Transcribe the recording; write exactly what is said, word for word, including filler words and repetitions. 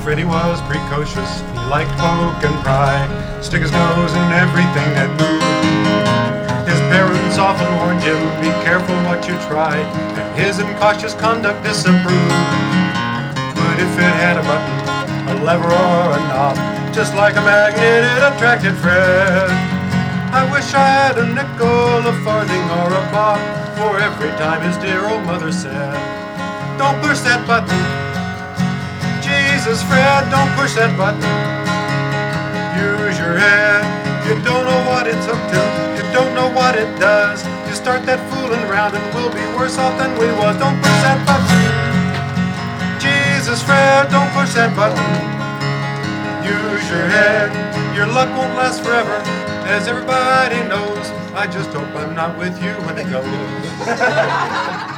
Freddy was precocious, he liked poke and pry, stick his nose in everything that moved. His parents often warned him, be careful what you try, and his incautious conduct disapproved. But if it had a button, a lever or a knob, just like a magnet it attracted Fred. I wish I had a nickel, a farthing, or a bob for every time his dear old mother said, don't push that button. Jesus, Fred, don't push that button. Use your head. You don't know what it's up to. You don't know what it does. You start that fooling around and we'll be worse off than we was. Don't push that button. Jesus, Fred, don't push that button. Use your head. Your luck won't last forever, as everybody knows. I just hope I'm not with you when it goes.